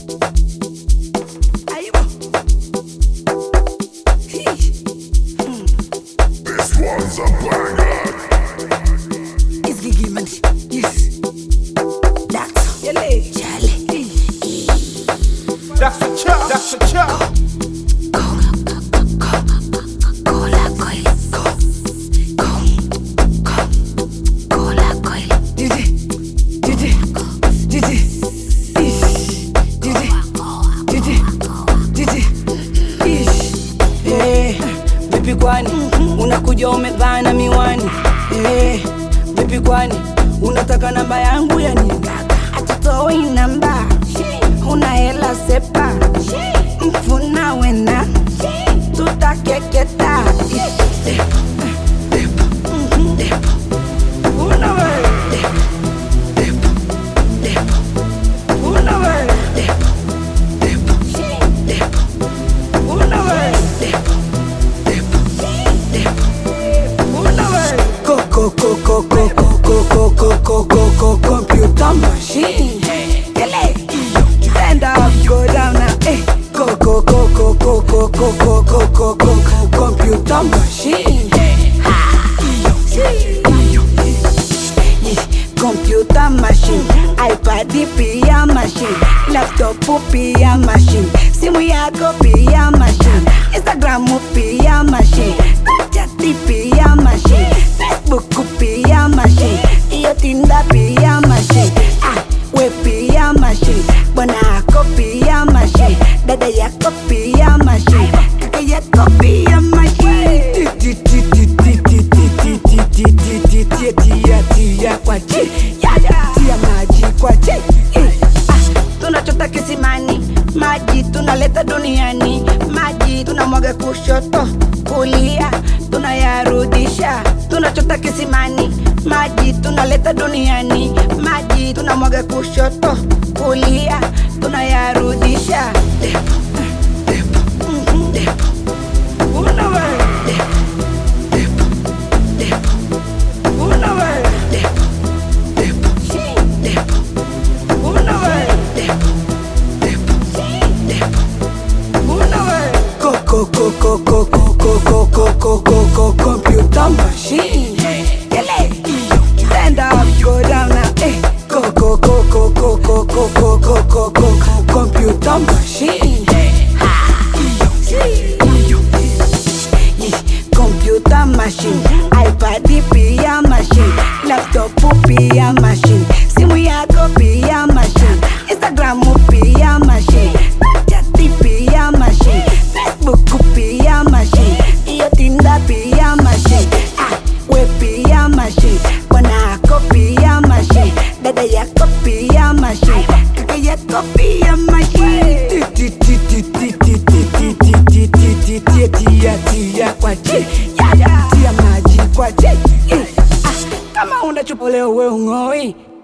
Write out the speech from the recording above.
This one's a banger. It's Gigi man. Yes. That's Charlie. That's a chop. That's a chop. Vipi kwani unakuja umevaa miwani? Vipi kwani unataka namba yangu ya nini? Atutoi namba, una hela sepa, mfuna wena, tutakeketa. Computer machine, stand up, go down now, computer machine, computer machine, iPad pia machine, laptop pia machine, simu yako pia machine, Instagram pia machine, Snapchat pia machine, Facebook pia machine, iyo Tinder pia machine, we pia machine, bwana yako pia machine, dada yako pia machine, kaka yako pia machine. Tia kwa chi, tia maji kwa chi. Tunachota kisimani, maji tunaleta duniani, maji tunamwaga kushoto kulia, tunayarudisha. Tunachota kisimani, maji tunaleta duniani, maji tunamwaga kushoto kulia, tunayarudisha. Computer machine, stand up, go down now, computer machine, computer machine, iPad pia machine, laptop pia machine, simu yako pia machine, Instagram pia machine, Snapchat pia machine, Facebook pia machine, iyo Tinder pia machine, we pia machine, bwana yako pia machine, dada yako pia machine, kaka yako pia machine. Tia kwa chi, tia maji kwa chi. Kama una chupa leo we ungoi.